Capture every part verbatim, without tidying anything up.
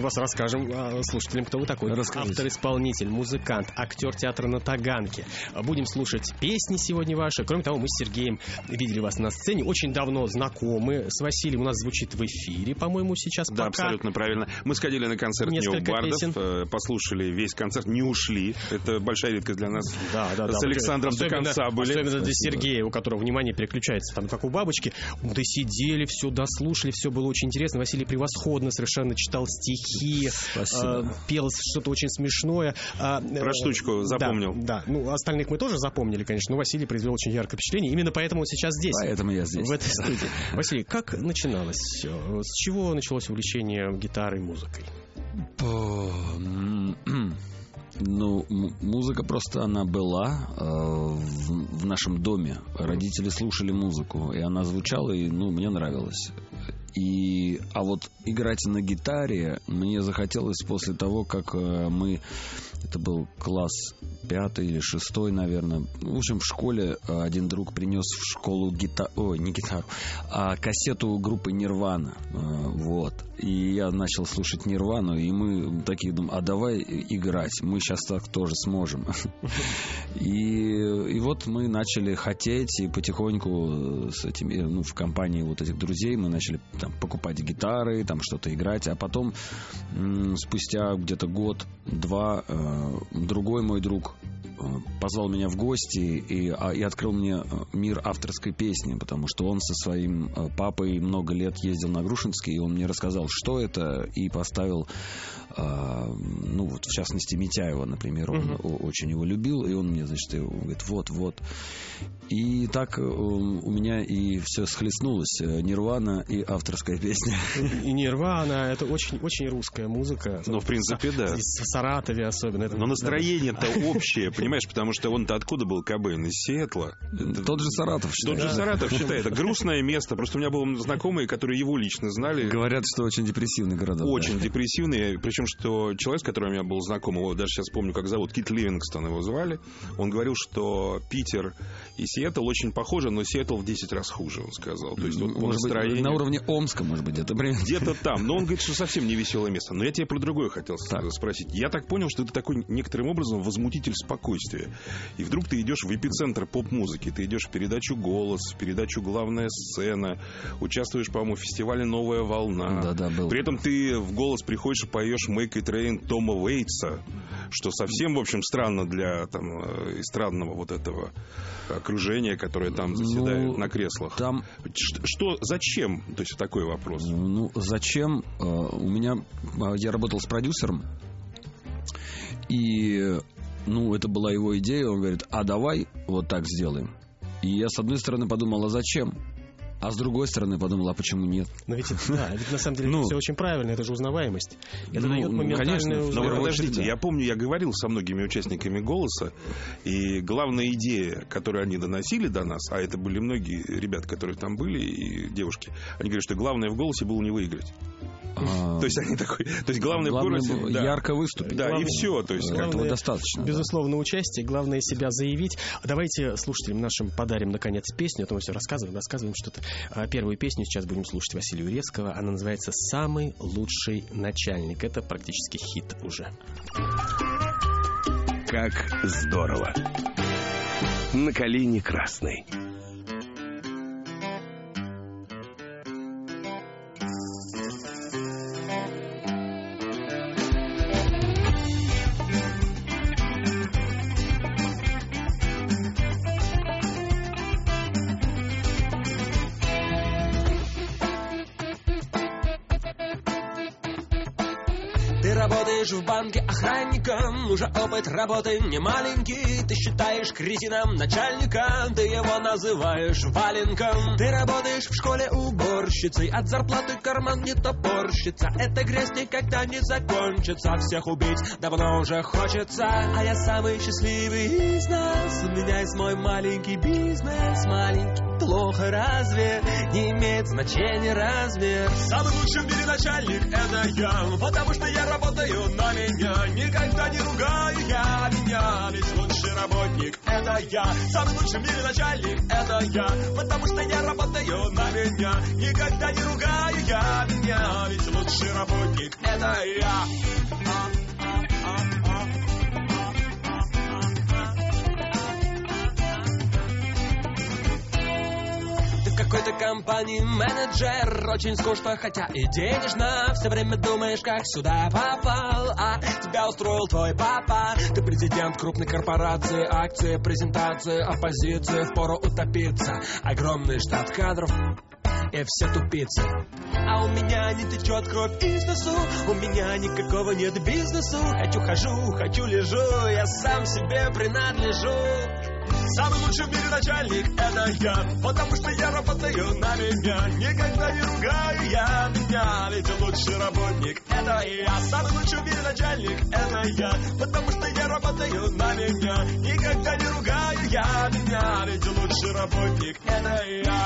вас расскажем слушателям, кто вы такой. Автор-исполнитель, музыкант, актер театра на Таганке. Будем слушать песни сегодня ваши. Кроме того, мы с Сергеем видели вас на сцене. Очень давно знакомы с Василием. У нас звучит в эфире, по-моему, сейчас Да, пока. Абсолютно правильно. Мы сходили на концерт необардов, песен. Послушали весь концерт, не ушли. Это большая редкость для нас. Да, да, да. С Александром особенно, до конца были. Особенно для Сергея, у которого внимание переключается там, как у бабочки. Досидели, все дослушали, все было очень интересно. Василий превосходно совершенно читал стихи, э, пел что-то очень смешное. Про э, штучку запомнил. Да, да, ну остальных мы тоже запомнили, конечно, но Василий произвел очень яркое впечатление. Именно поэтому он сейчас здесь. Поэтому я здесь. В этой студии. Василий, как начиналось? С чего началось увлечение гитарой, музыкой? Ну, музыка просто она была э, в, в нашем доме. Родители слушали музыку, и она звучала, и ну, мне нравилось. И, а вот играть на гитаре мне захотелось после того, как э, мы... Это был класс пятый или шестой, наверное. В общем, в школе один друг принес в школу гитару... Ой, не гитару, а кассету группы «Нирвана». Вот. И я начал слушать «Нирвану», и мы такие думаем, а давай играть, мы сейчас так тоже сможем. И, и вот мы начали хотеть, и потихоньку с этими, ну, в компании вот этих друзей мы начали там покупать гитары, там что-то играть, а потом м- спустя где-то год-два э- другой мой друг позвал меня в гости и, и открыл мне мир авторской песни, потому что он со своим папой много лет ездил на Грушинский, и он мне рассказал, что это, и поставил, ну вот в частности Митяева, например, он uh-huh. очень его любил, и он мне, значит, он говорит, вот, вот. И так у меня и все схлестнулось. Нирвана и авторская песня. И Нирвана, это очень, очень русская музыка. Ну, в принципе, да. В Саратове особенно. Но настроение-то общее, понимаешь, потому что он-то откуда был, Кобейн? Из Сиэтла. Тот же Саратов считает. Тот же Саратов считает. Это грустное место. Просто у меня были знакомые, которые его лично знали. Говорят, что очень депрессивный город. Очень депрессивный. Причем, что человек, с которым я был знаком, его даже сейчас помню, как зовут, Кит Ливингстон его звали, он говорил, что Питер и Сиэтл очень похожи, но Сиэтл в десять раз хуже, он сказал. То есть, вот, по настроению... На уровне Омска, может быть, где-то. Где-то там. Но он говорит, что совсем не веселое место. Но я тебя про другое хотел так. спросить. Я так понял, что ты такой некоторым образом возмутитель спокойствия. И вдруг ты идешь в эпицентр поп-музыки. Ты идешь в передачу «Голос», в передачу «Главная сцена», участвуешь, по-моему, в фестивале «Новая волна». Да, да, был. При этом ты в «Голос» приходишь и поешь «Make It Rain» Тома Уэйтса, что совсем, в общем, странно для там, эстрадного вот этого окружения, которое там заседает ну, на креслах. Там... Что, что, зачем? То есть такой вопрос. Ну, зачем? У меня... Я работал с продюсером, и... Ну, это была его идея. Он говорит, а давай вот так сделаем. И я, с одной стороны, подумал, а зачем? А с другой стороны, подумал, а почему нет? Но ведь, да, ведь на самом деле ну, все очень правильно. Это же узнаваемость. Это ну, дает моментальную узнаваемость. Но подождите, да. я помню, я говорил со многими участниками «Голоса», и главная идея, которую они доносили до нас, а это были многие ребята, которые там были, и девушки, они говорят, что главное в «Голосе» было не выиграть. А... То есть они такой, то есть главное, главное в городе, да, ярко выступить, да, главное, и все, то есть главное, этого достаточно. Безусловно, да. участие, главное себя заявить. Давайте слушателям нашим подарим наконец песню, а то мы все рассказываем, рассказываем что-то. Первую песню сейчас будем слушать Василия Урецкого. Она называется «Самый лучший начальник». Это практически хит уже. Как здорово! На Калине Красной. В банке охранником, уже опыт работы не маленький. Ты считаешь кретином начальника, ты его называешь валенком. Ты работаешь в школе уборщицей, от зарплаты карман не топорщится. Эта грязь никогда не закончится, всех убить давно уже хочется. А я самый счастливый из нас, у меня есть мой маленький бизнес. Маленький, плохо разве, не имеет значения размер. Самый лучший в мире начальник это я, потому что я работаю на меня, никогда не ругаю я меня, ведь лучший работник это я. Самый лучший в мире начальник, это я. Потому что я работаю на меня. Никогда не ругаю я меня. Ведь лучший работник, это я. Какой-то компании менеджер, очень скучно, хотя и денежно. Все время думаешь, как сюда попал, а тебя устроил твой папа. Ты президент крупной корпорации, акции, презентации, оппозиции, впору утопиться. Огромный штат кадров и все тупицы. А у меня не течет кровь из носу, у меня никакого нет бизнесу. Хочу хожу, хочу лежу, я сам себе принадлежу. Самый лучший в мире начальник, это я. Потому что я работаю на меня. Никогда не ругаю я меня. Ведь лучший работник, это я. Самый лучший в мире начальник, это я. Потому что я работаю на меня. Никогда не ругаю я меня. Ведь лучший работник, это я.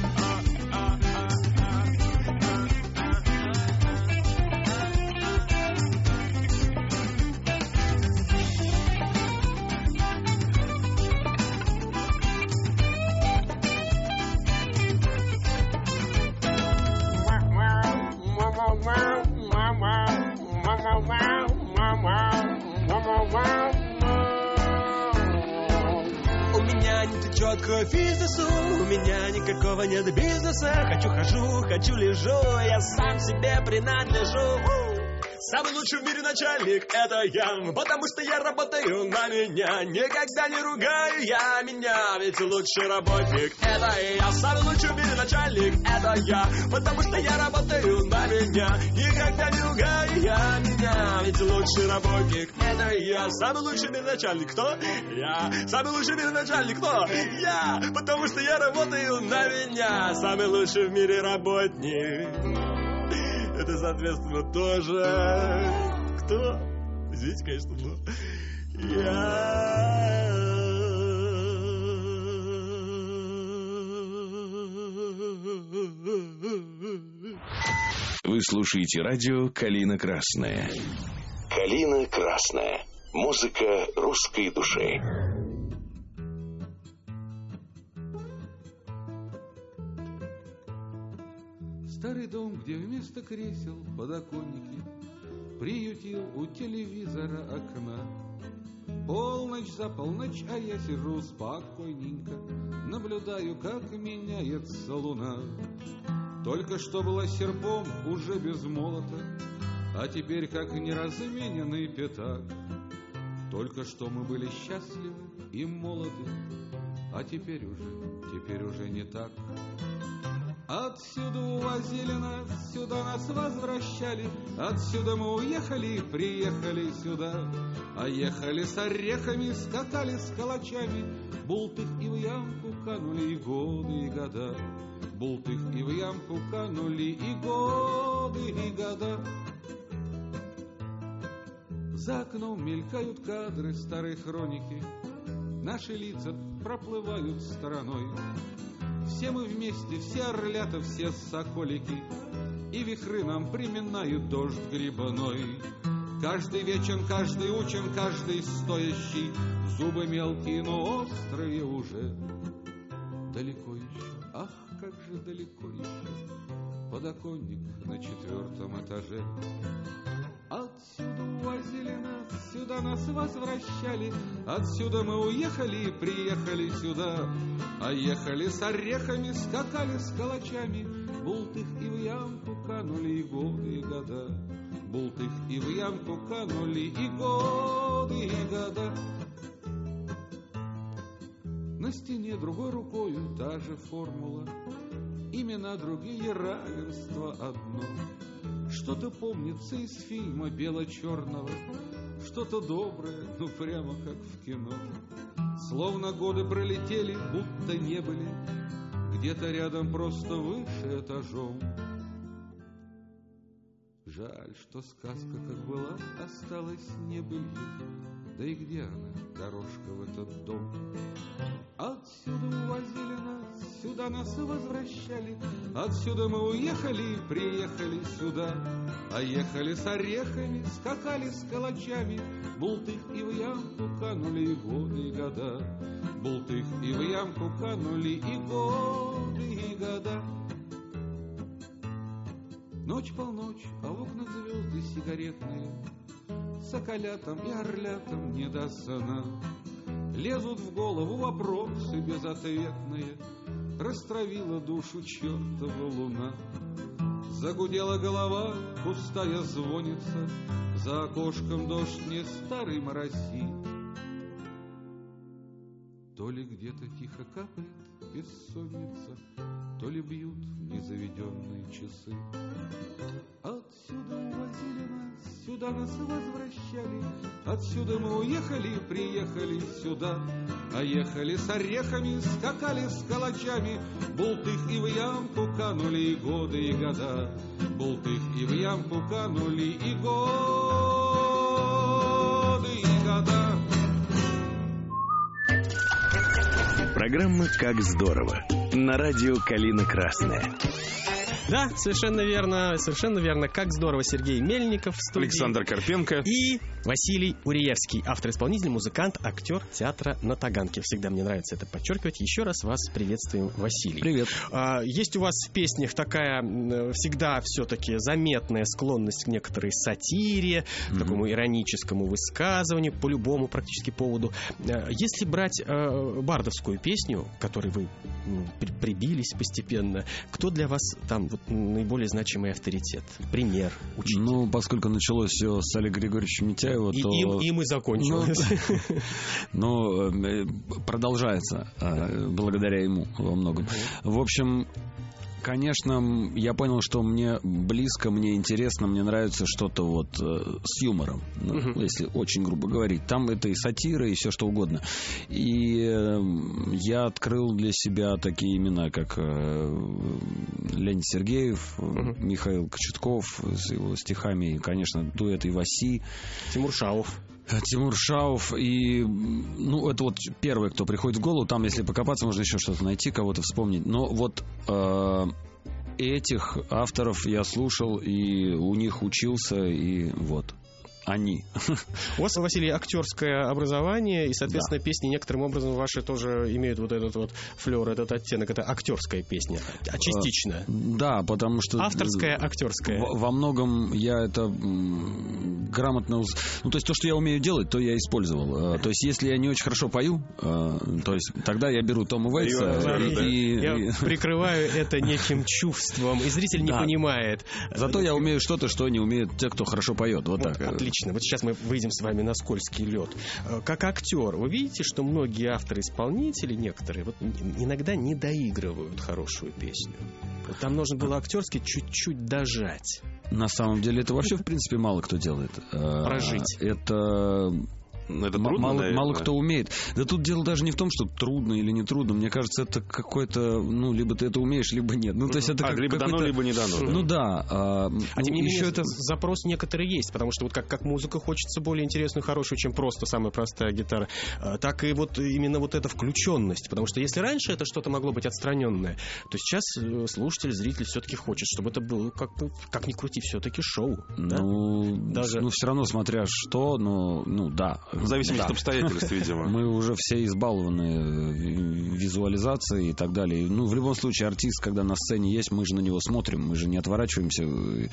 У меня не течет кровь из носу, у меня никакого нет бизнеса. Хочу хожу, хочу лежу, я сам себе принадлежу. Самый лучший в мире начальник, это я. Потому что я работаю на меня. Никогда не ругаю я меня. Ведь лучший работник, это я. Самый лучший в мире начальник, это я. Потому что я работаю на меня. Никогда не ругаю я меня. Ведь лучший работник, это я. Самый лучший в мире начальник, кто? Я. Самый лучший в мире начальник, кто? Я. Потому что я работаю на меня. Самый лучший в мире работник. Это, соответственно, тоже... Кто? Извините, конечно, но... Я... Вы слушаете радио «Калина Красная». «Калина Красная». Музыка русской души. Старый дом, где вместо кресел подоконники, приютил у телевизора окна. Полночь за полночь, а я сижу спокойненько, наблюдаю, как меняется луна. Только что была серпом, уже без молота, а теперь как неразмененный пятак. Только что мы были счастливы и молоды, а теперь уже, теперь уже не так. Отсюда увозили нас, сюда нас возвращали. Отсюда мы уехали, приехали сюда. А ехали с орехами, скакали с калачами. Бултых и в ямку канули и годы, и года. Бултых и в ямку канули и годы, и года. За окном мелькают кадры старой хроники. Наши лица проплывают стороной. Все мы вместе, все орлята, все соколики, и вихры нам приминают дождь грибной. Каждый вечен, каждый учен, каждый стоящий, зубы мелкие, но острые уже. Далеко еще, ах, как же далеко еще, подоконник на четвертом этаже. Отсюда увозили нас, сюда нас возвращали. Отсюда мы уехали, приехали сюда. А ехали с орехами, скакали с калачами. Бултых и в ямку канули и годы, и года. Бултых и в ямку канули и годы, и года. На стене другой рукою та же формула. Имена другие, равенство одно. Что-то помнится из фильма бело-черного, что-то доброе, ну прямо как в кино. Словно годы пролетели, будто не были, где-то рядом просто выше этажом. Жаль, что сказка, как была, осталась небылью. Да и где она, дорожка в этот дом? Отсюда увозили нас, сюда нас возвращали. Отсюда мы уехали, приехали сюда. А ехали с орехами, скакали с калачами. Бултых и в ямку канули и годы, и года. Бултых и в ямку канули и годы, и года. Ночь полночь, а в окнах звезды сигаретные. Соколятам и орлятам не до сна. Лезут в голову вопросы безответные. Растравила душу чертова луна. Загудела голова, пустая звонится. За окошком дождь не старый моросит. То ли где-то тихо капает бессонница, то ли бьют незаведенные часы. Отсюда увозили нас, сюда нас возвращали. Отсюда мы уехали, приехали сюда. А ехали с орехами, скакали с калачами. Бултых и в ямку канули и годы, и года. Бултых и в ямку канули и годы, и года. Программа «Как здорово» на радио «Калина Красная». Да, совершенно верно, совершенно верно. Как здорово, Сергей Мельников в студии. Александр Карпенко. И Василий Уриевский, автор-исполнитель, музыкант, актер театра на Таганке. Всегда мне нравится это подчеркивать. Еще раз вас приветствуем, Василий. Привет. А, есть у вас в песнях такая всегда все-таки заметная склонность к некоторой сатире, mm-hmm. к такому ироническому высказыванию по любому практически поводу. Если брать э, бардовскую песню, к которой вы ну, при, прибились постепенно, кто для вас там вот, наиболее значимый авторитет? Пример, учитель? Ну, поскольку началось все с Олега Григорьевича Митяева, и, то... Им, им и закончилось. Ну, продолжается благодаря ему во многом. В общем... Конечно, я понял, что мне близко, мне интересно, мне нравится что-то вот э, с юмором, ну, uh-huh. если очень грубо говорить. Там это и сатира, и все что угодно. И э, я открыл для себя такие имена, как э, Леонид Сергеев, uh-huh. Михаил Кочетков с его стихами, и, конечно, дуэт Иваси. Тимур Шауф. Тимур Шауф. И, ну, это вот первый, кто приходит в голову. Там, если покопаться, можно еще что-то найти, кого-то вспомнить. Но вот э, этих авторов я слушал, и у них учился, и вот. Они. У вас, Василий, актерское образование, и, соответственно, да. песни некоторым образом ваши тоже имеют вот этот вот флер, этот оттенок. Это актерская песня, а частично. Да, потому что... Авторская, актерская. Во, во многом я это грамотно... Ну, то есть, то, что я умею делать, то я использовал. То есть, если я не очень хорошо пою, то есть, тогда я беру Тома Уэйтса и... Я прикрываю это неким чувством, и зритель не понимает. Зато я умею что-то, что не умеют те, кто хорошо поет. Вот так. Отлично. Вот сейчас мы выйдем с вами на скользкий лед. Как актер, вы видите, что многие авторы-исполнители, некоторые, вот иногда не доигрывают хорошую песню. Вот там нужно было актерски чуть-чуть дожать. На самом деле это вообще, в принципе, мало кто делает. Прожить. Это... Это М- трудно, мало, мало кто умеет. Да тут дело даже не в том, что трудно или не трудно. Мне кажется, это какой-то, ну, либо ты это умеешь, либо нет. Ну, то есть это а, как, либо дано, либо не дано. Ну да. А, а ну, тем не менее, это... запрос некоторый есть, потому что вот как, как музыка хочется более интересную, хорошую, чем просто самая простая гитара, так и вот именно вот эта включенность. Потому что если раньше это что-то могло быть отстраненное, то сейчас слушатель, зритель все-таки хочет, чтобы это было, как, как ни крути, все-таки шоу. Ну, да? Даже... ну, все равно смотря что, но, ну, да. В зависимости да. от обстоятельств, видимо. Мы уже все избалованы визуализацией и так далее. Ну, в любом случае, артист, когда на сцене есть, мы же на него смотрим. Мы же не отворачиваемся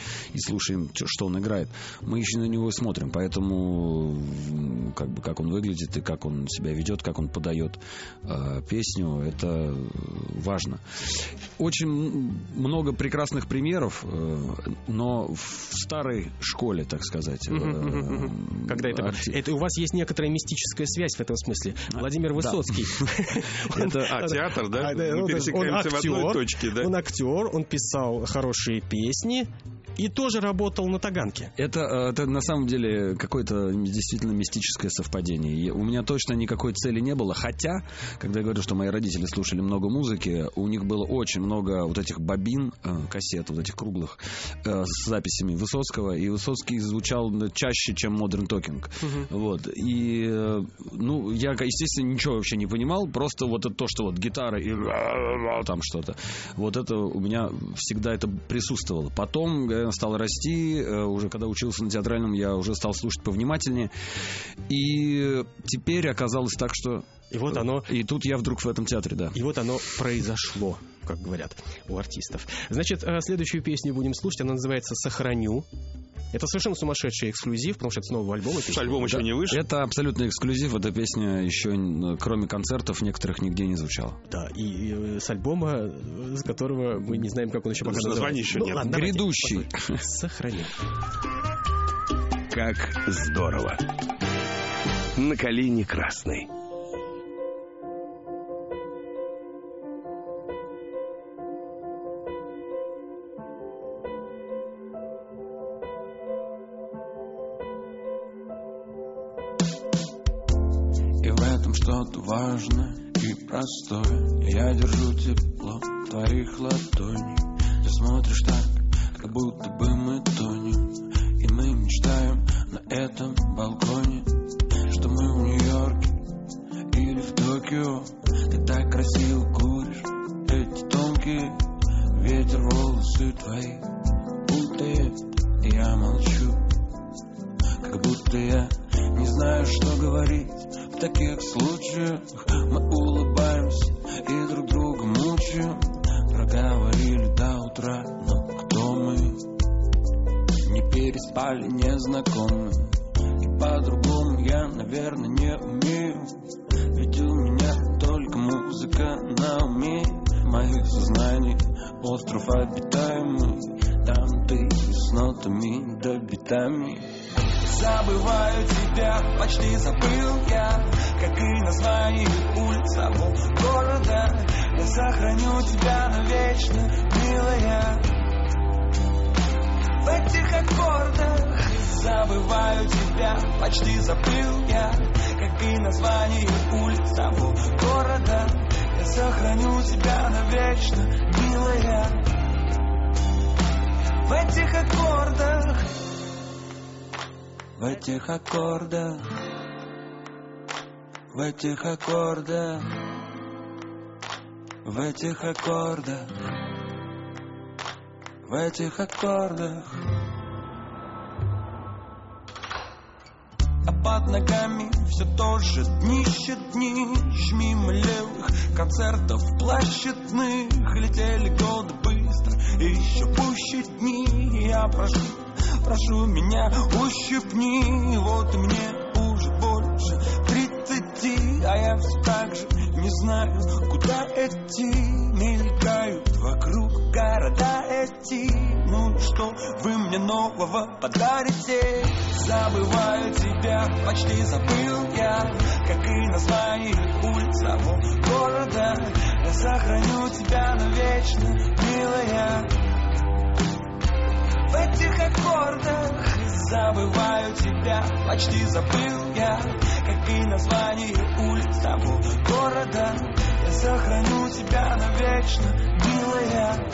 и слушаем, что он играет. Мы еще на него смотрим. Поэтому, как бы, как он выглядит и как он себя ведет, как он подает э, песню, это важно. Очень много прекрасных примеров, э, но в старой школе, так сказать. Э, когда это, арти... это у вас есть некоторая мистическая связь в этом смысле. Владимир Высоцкий. А театр, да? Мы пересекаемся в одной точке, да? Он актер, он писал хорошие песни. и тоже работал на Таганке. Это, это на самом деле какое-то действительно мистическое совпадение. И у меня точно никакой цели не было. Хотя, когда я говорю, что мои родители слушали много музыки, у них было очень много вот этих бобин, кассет, вот этих круглых, с записями Высоцкого. И Высоцкий звучал чаще, чем Modern Talking. Uh-huh. Вот. И, ну, я, естественно, ничего вообще не понимал. Просто вот это то, что вот гитара и там что-то. Вот это у меня всегда это присутствовало. Потом, когда я стал расти, уже когда учился на театральном, я уже стал слушать повнимательнее. И теперь оказалось так, что... И вот оно... И тут я вдруг в этом театре, да. И вот оно произошло, как говорят у артистов. Значит, следующую песню будем слушать. Она называется «Сохраню». Это совершенно сумасшедший эксклюзив, потому что это с нового альбома. Альбом еще да. не вышел. Это абсолютный эксклюзив. Эта песня еще, кроме концертов, некоторых нигде не звучала. Да, и, и с альбома, с которого мы не знаем, как он еще пока называется. Названия еще ну, нет. Ладно, Грядущий. Сохраню. Как здорово. На Калине Красной. Что-то важное и простое. Я держу тепло твоих ладоней. Ты смотришь так, как будто бы мы тонем. И мы мечтаем на этом балконе, что мы в Нью-Йорке или в Токио. Ты так красиво куришь эти тонкие, ветер волосы твои путает. И я молчу, как будто я не знаю, что говорить. В таких случаях мы улыбаемся и друг друга мучаем. Проговорили до утра, но кто мы? Не переспали незнакомые. И по-другому я, наверное, не умею. Ведь у меня только музыка на уме. Моих сознаний остров обитаемый. Там ты с нотами да битами. Забываю тебя, почти забыл я, как и название улиц самого города. Я сохраню тебя навечно, милая. В этих аккордах забываю тебя, почти забыл я, как и название улиц самого города. Я сохраню тебя навечно, милая. В этих аккордах, в этих аккордах, в этих аккордах, в этих аккордах, в этих аккордах. А под ногами все тоже днище, днищ. Мимо левых концертов площадных летели годы быстро, и еще пуще дни. Я прошу, прошу меня, ущипни. Вот и мне уже больше тридцати, а я все так же не знаю, куда идти. Мелькают вокруг города эти. Ну что вы мне нового подарите? Забываю тебя, почти забыл я, как и название улиц самого города. Я сохраню тебя навечно, милая. В этих аккордах забываю тебя, почти забыл я, как и название улиц того города. Я сохраню тебя навечно, милая.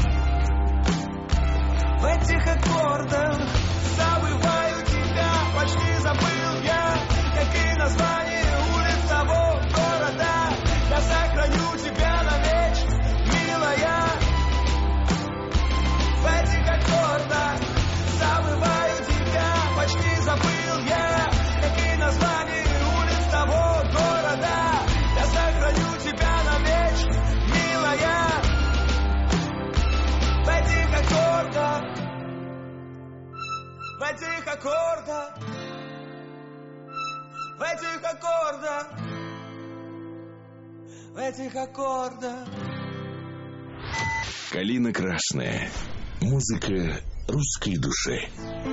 В этих аккордах забываю тебя, почти забыл я, как и название улиц того города. Я сохраню тебя навечно, милая. В этих аккордах забываю тебя, почти забыл я, как и название улиц того города. Я сохраню тебя навечно, милая. В этих аккордах, в этих аккордах, в этих аккордах, в этих аккордах. Калина Красная. Музыка русской души.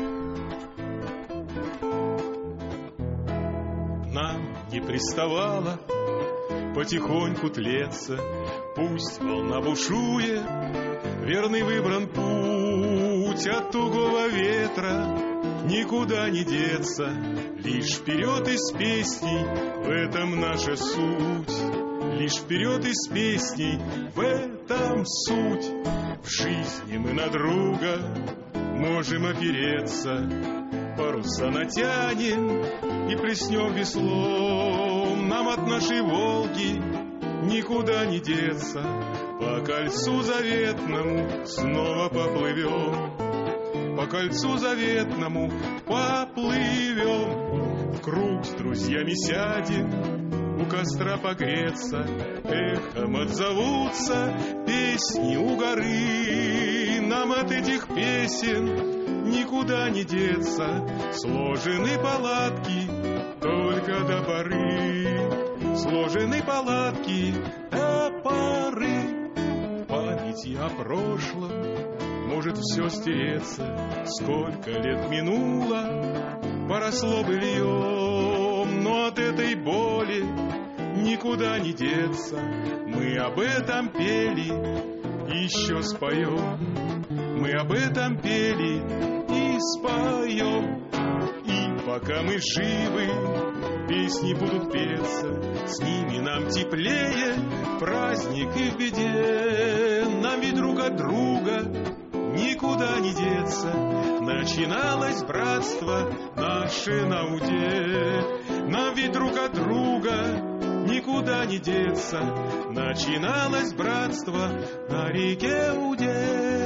Нам не приставала потихоньку тлеться, пусть волна бушует, верный выбран путь. суть от тугого ветра, никуда не деться, лишь вперед из песней, в этом наша суть. Лишь вперед из песней, в этом суть. В жизни мы на друга можем опереться, паруса натянем и плеснем веслом. Нам от нашей Волги никуда не деться, по кольцу заветному снова поплывем. По кольцу заветному поплывем. В круг с друзьями сядем, у костра погреться, эхом отзовутся песни у горы. Нам от этих песен никуда не деться, сложены палатки только до поры. Сложены палатки до поры. Памяти о прошлом может все стереться, сколько лет минуло, поросло быльем, но от этой боли никуда не деться. Мы об этом пели, еще споем. Мы об этом пели и споем. И пока мы живы, песни будут петься, с ними нам теплее в праздник и в беде. Нам ведь друг от друга никуда не деться, начиналось братство наше на уде. Нам ведь друг от друга никуда не деться, начиналось братство на реке Уде.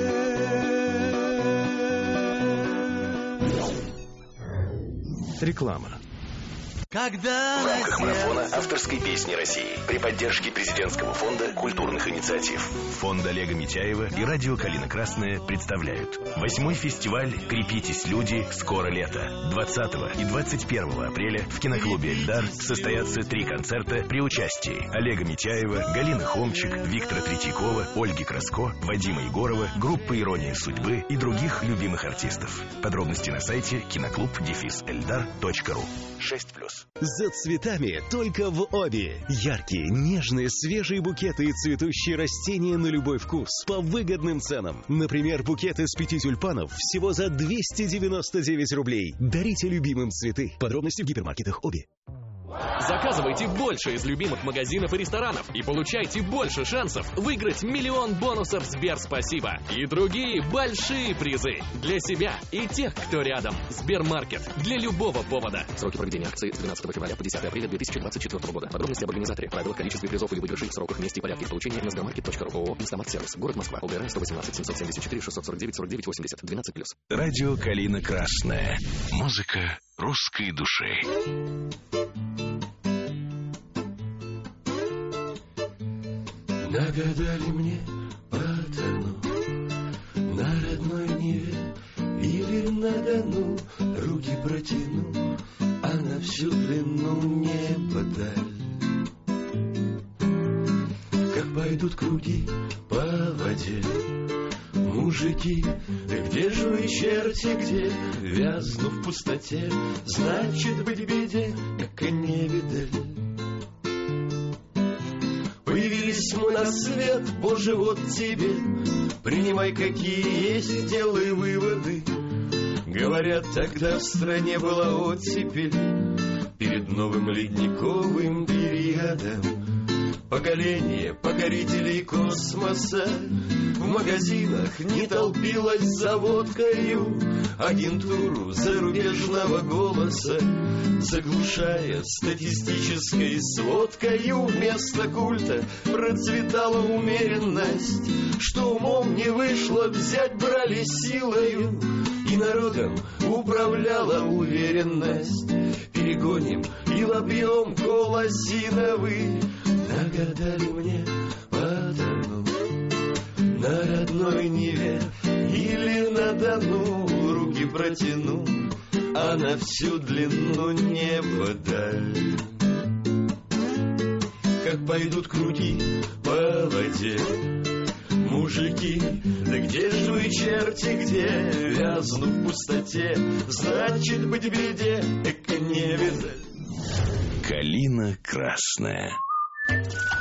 Реклама. Когда в рамках марафона авторской песни России при поддержке президентского фонда культурных инициатив, фонда Олега Митяева и радио «Калина Красная» представляют восьмой фестиваль «Крепитесь, люди, скоро лето». двадцатого и двадцать первого апреля в киноклубе «Эльдар» состоятся три концерта при участии Олега Митяева, Галины Хомчик, Виктора Третьякова, Ольги Краско, Вадима Егорова, группы «Ирония судьбы» и других любимых артистов. Подробности на сайте киноклуб дефис эльдар точка ру. шесть плюс. За цветами только в Оби. Яркие, нежные, свежие букеты и цветущие растения на любой вкус по выгодным ценам. Например, букет из пяти тюльпанов всего за двести девяносто девять рублей. Дарите любимым цветы. Подробности в гипермаркетах Оби. Заказывайте больше из любимых магазинов и ресторанов и получайте больше шансов выиграть миллион бонусов Сберспасибо и другие большие призы для себя и тех, кто рядом. Сбермаркет. Для любого повода. Сроки проведения акции с двенадцатого февраля по десятое апреля две тысячи двадцать четвёртого года. Подробности об организаторе, правилах, количестве призов и выигрышей, сроках, месте и порядке их получения на сбермаркет точка ру. ООО «Инстамарт Сервис». Город Москва. ОГРН сто восемнадцать семьсот семьдесят четыре шестьсот сорок девять сорок девять восемьдесят. двенадцать плюс. Радио «Калина Красная». Музыка русской души. Нагадали мне потону на родной Неве или на Дону, руки протяну, а на всю длину неба даль. Как пойдут круги по воде мужики, да где же вы, черти, где? Вязну в пустоте, значит быть беде, как и не видали. Появились мы на свет, Боже, вот тебе, принимай, какие есть, делай выводы. Говорят, тогда в стране была оттепель перед новым ледниковым периодом. Поколение покорителей космоса в магазинах не толпилось за водкою, агентуру зарубежного голоса заглушая статистической сводкою. Вместо культа процветала умеренность, что умом не вышло взять, брали силою, и народом управляла уверенность. Перегоним и лобьем колосиновый. Нагадали мне потону на родной Неве или на Дону, руки протяну, а на всю длину неба даль. Как пойдут круги по воде мужики, да где же вы, черти, где? Вязну в пустоте, значит быть беде, эко не видать. Калина Красная.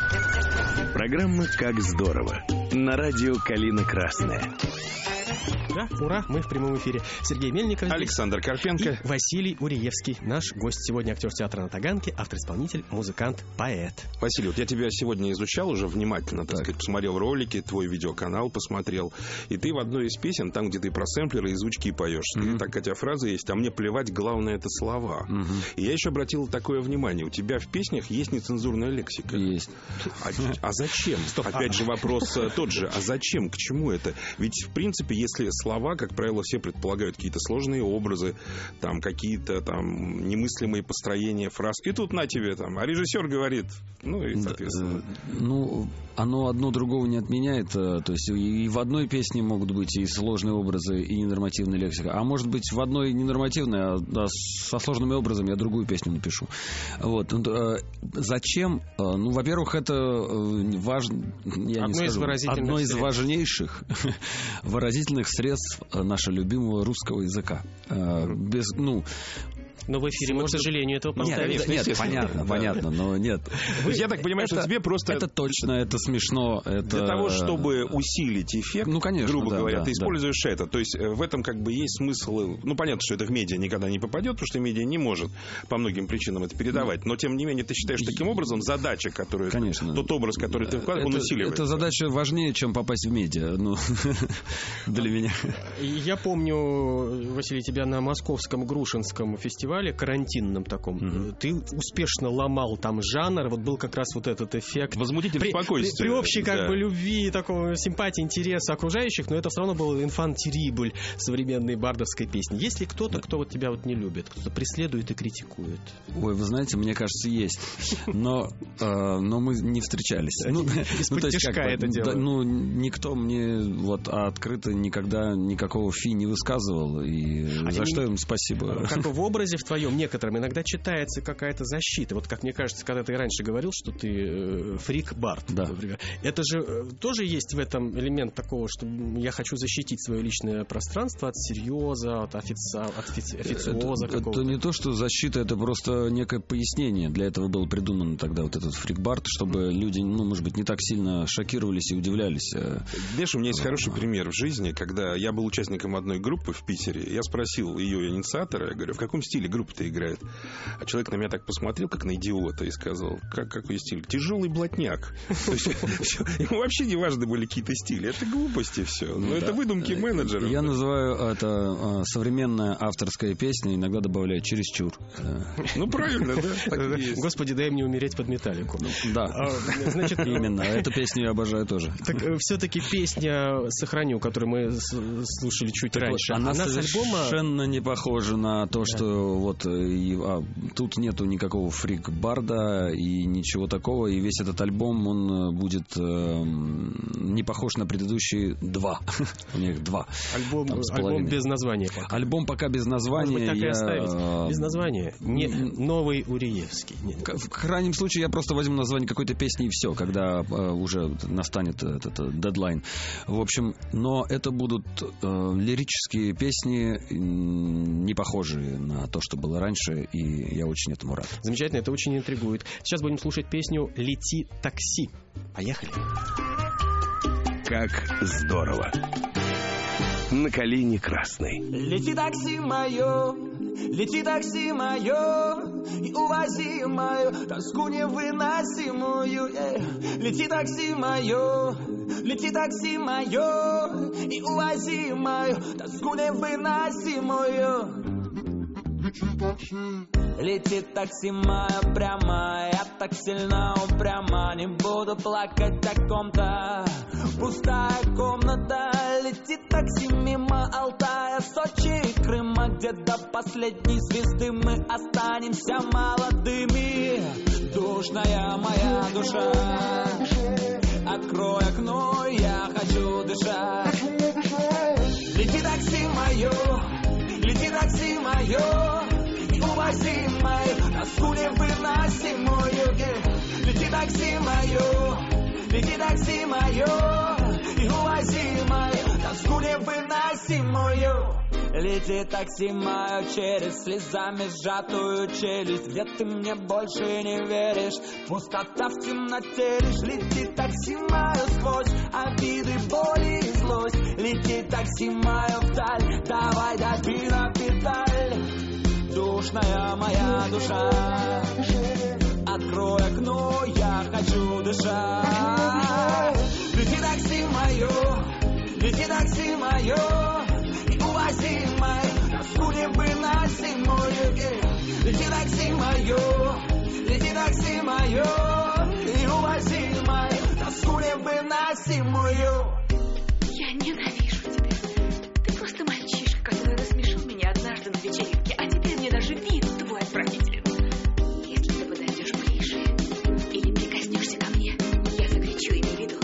Программа «Как здорово» на радио «Калина Красная». Да, ура, мы в прямом эфире. Сергей Мельников, Александр Карпенко и Василий Уриевский. Наш гость сегодня актер театра на Таганке, автор-исполнитель, музыкант, поэт. Василий, вот я тебя сегодня изучал уже внимательно, так, так сказать, посмотрел ролики, твой видеоканал посмотрел, и ты в одной из песен, там, где ты про сэмплеры и звучки поешь, mm-hmm. ты, так, хотя фраза есть, а мне плевать, главное это слова. Mm-hmm. И я еще обратил такое внимание, у тебя в песнях есть нецензурная лексика. Есть. А, а зачем? Стоп. Опять же вопрос тот же, а зачем, к чему это? Ведь, в принципе, если слова, как правило, все предполагают какие-то сложные образы, там, какие-то там немыслимые построения фраз, и тут на тебе там, а режиссер говорит, ну и соответственно. Ну, оно одно другого не отменяет, то есть и в одной песне могут быть и сложные образы, и ненормативная лексика, а может быть в одной ненормативная, а со сложными образами я другую песню напишу. Вот. Зачем? Ну, во-первых, это важно, я одно не скажу, из одно из важнейших выразительных средств нашего любимого русского языка. Без, ну, но в эфире мы, к сожалению, этого поставили. Нет, нет, понятно, да. понятно, но нет. Вы, я так понимаю, это, что тебе просто... Это точно, это смешно. Это... Для того, чтобы усилить эффект, ну, конечно, грубо да, говоря, да, ты да. используешь это. То есть в этом как бы есть смысл... Ну, понятно, что это в медиа никогда не попадет, потому что медиа не может по многим причинам это передавать. Но, тем не менее, ты считаешь таким образом задача, которую... Конечно. Тот образ, который ты вкладываешь, он усиливает. Эта задача важнее, чем попасть в медиа. Ну, для меня. Я помню, Василий, тебя на московском Грушинском фестивале, карантинном таком, mm-hmm. ты успешно ломал там жанр, вот был как раз вот этот эффект. Возмутитель при, спокойствия. При, при общей как да. бы любви, такого симпатии, интереса окружающих, но это все равно был инфан террибль современной бардовской песни. Есть ли кто-то, кто вот тебя вот не любит, кто-то преследует и критикует? Ой, вы знаете, мне кажется, есть. Но, э, но мы не встречались. Ну, из-под ну, тишка как, это дело. Да, ну, никто мне вот открыто никогда никакого фи не высказывал, и а за что не... им спасибо. Как в образе в твоем некоторым иногда читается какая-то защита. Вот как мне кажется, когда ты раньше говорил, что ты э, фрик-бард, да. например. Это же э, тоже есть в этом элемент такого, что я хочу защитить свое личное пространство от серьеза, от, офици... от офици... официоза это, какого-то. Это не то, что защита, это просто некое пояснение. Для этого был придуман тогда вот этот фрик-бард, чтобы люди, ну, может быть, не так сильно шокировались и удивлялись. Знаешь, у меня есть хороший пример в жизни, когда я был участником одной группы в Питере, я спросил ее инициатора, я говорю, в каком стиле группа-то играет? А человек на меня так посмотрел, как на идиота, и сказал, как какой стиль? Тяжелый блатняк. Ему вообще не важны были какие-то стили. Это глупости все. Но это выдумки менеджеров. Я называю это современная авторская песня, иногда добавляю чересчур. Ну, правильно, да. Господи, дай мне умереть под металлику. Да. Значит, именно. Эту песню я обожаю тоже. Так все-таки песня «Сохраню», которую мы слушали чуть раньше, она совершенно не похожа на то, что вот а, тут нету никакого фрик-барда и ничего такого, и весь этот альбом, он будет э, не похож на предыдущие два. У них два. Альбом, альбом без названия пока. Альбом пока без названия. Может быть, так я... и оставить. Без названия. Не, новый Уриевский. Нет. В крайнем случае я просто возьму название какой-то песни и все, когда э, уже настанет этот дедлайн. В общем, но это будут э, лирические песни, не похожие на то, что было раньше, и я очень этому рад. Замечательно, это очень интригует. Сейчас будем слушать песню «Лети, такси». Поехали. Как здорово. На калине красной. Лети, такси мое, лети, такси мое, и увози мою тоску невыносимую. Yeah. Лети, такси мое, лети, такси мое, и увози мою тоску невыносимую. Летит такси моя прямо, я так сильно упряма, не буду плакать о ком-то. Пустая комната, летит такси мимо Алтая, Сочи и Крыма, где до последней звезды мы останемся молодыми. Душная моя душа, открой окно, я хочу дышать. Лети, такси мое, лети, такси мое, и увози мою тоску невыносимую. Лети, такси мое, лети, такси мое, и увози мою тоску невыносимую. Лети, такси мое, через слезами сжатую челюсть, где ты мне больше не веришь, пустота в темноте лишь. Лети, такси мое, сквозь обиды, боли и зло. злость. Летит такси мое вдаль, давай дави на педаль. Душная моя душа, открой окно, я хочу дышать. Лети такси мое, лети такси мое, и увози мои тоску невыносимую. Лети такси мое, лети такси мое, и увози мои тоску невыносимую. Я ненавижу тебя. Ты просто мальчишка, который рассмешил меня однажды на вечеринке, а теперь мне даже вид твой отвратителен. Если ты подойдешь ближе или прикоснешься ко мне, я закричу, имей в виду.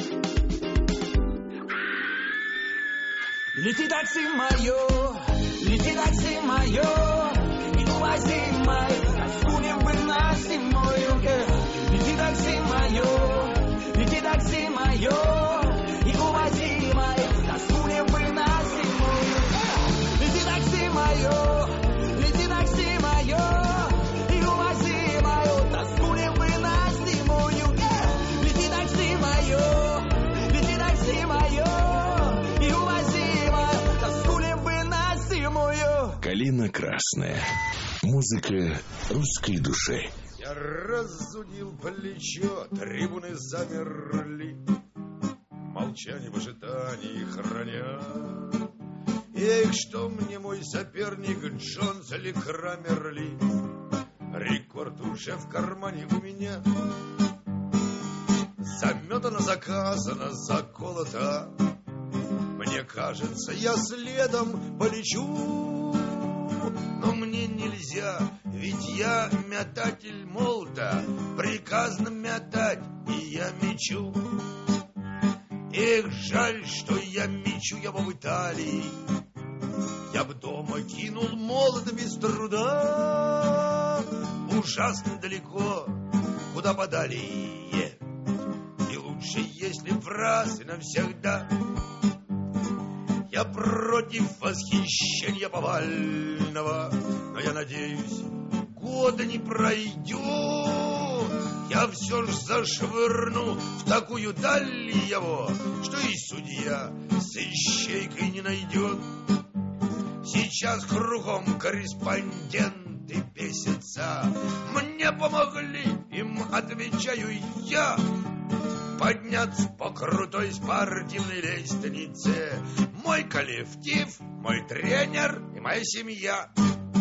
Лети такси мое, лети такси мое, и увози мою тоску невыносимую. Лети такси мое, лети такси мое, и увози мою тоску невыносимую. Лети такси мое, лети такси мое, и увози мою тоску невыносимую. Лети такси мое, лети такси мое, и увози мою тоску невыносимую. Калина красная. Музыка русской души. Я разудил плечо, трибуны замерли, молчание в ожидании храня. Эх, что мне мой соперник Джонс или Крамерли, рекорд уже в кармане у меня. Заметано, заказано, заколото. Мне кажется, я следом полечу, но мне нельзя, ведь я метатель молота, приказано метать, и я мечу. Эх, жаль, что я мечу его в Италии. Я б дома кинул молот без труда, ужасно далеко, куда подалее. И лучше, если в раз и навсегда. Я против восхищения повального, но я надеюсь, года не пройдет. Я все ж зашвырну в такую даль его, что и судья с ищейкой не найдет. Сейчас кругом корреспонденты бесятся. Мне помогли, им отвечаю я, подняться по крутой спортивной лестнице. Мой коллектив, мой тренер и моя семья.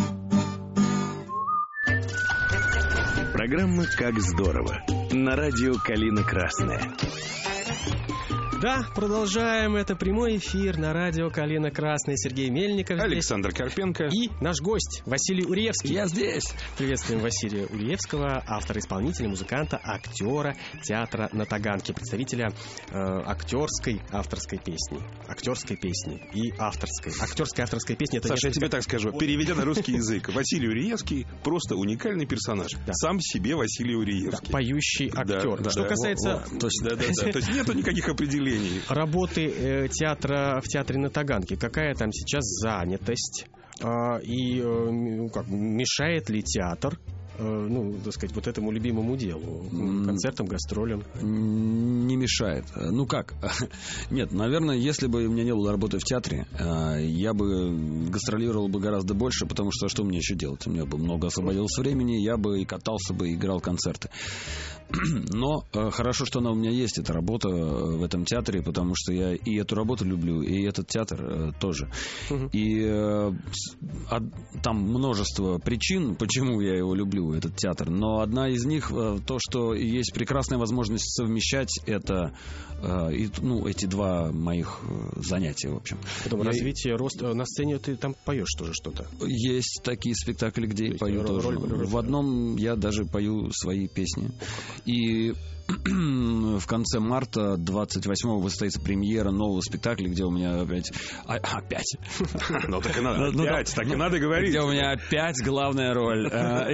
Программа «Как здорово» на радио «Калина красная». Да, продолжаем. Это прямой эфир на радио «Калина красная». Сергей Мельников здесь. Александр Карпенко. И наш гость Василий Урьевский. Я здесь. Приветствуем Василия Урьевского, автора-исполнителя, музыканта, актера театра на Таганке, представителя э, актерской авторской песни. Актерской песни и авторской. Актерская авторская песня — это Саша, несколько... я тебе так скажу, переведя на русский язык, Василий Урьевский просто уникальный персонаж. Да. Сам себе Василий Урьевский. Да, поющий актер. Да, да, Что да, касается... Во, во. То есть, да, да, да. То есть нету никаких определений. Работы э, театра в театре на Таганке. Какая там сейчас занятость? Э, и э, ну, как, мешает ли театр, э, ну, так сказать, вот этому любимому делу? Концертам, гастролям? Не мешает. Ну как? Нет, наверное, если бы у меня не было работы в театре, я бы гастролировал бы гораздо больше, потому что что мне еще делать? У меня бы много освободилось времени, я бы и катался бы, и играл концерты. Но э, хорошо, что она у меня есть, эта работа в этом театре, потому что я и эту работу люблю, и этот театр э, тоже. Uh-huh. И э, а, там множество причин, почему я его люблю, этот театр. Но одна из них э, то, что есть прекрасная возможность совмещать это, э, и, ну, эти два моих э, занятия, в общем. Потом я... развитие, рост. На сцене ты там поешь тоже что-то? Есть такие спектакли, где я пою тоже. Роль, роль, роль, в одном я даже пою свои песни. И в конце марта двадцать восьмого состоится премьера нового спектакля, где у меня опять... А, опять? Ну, так и надо. Опять, так и надо говорить. Где у меня опять главная роль.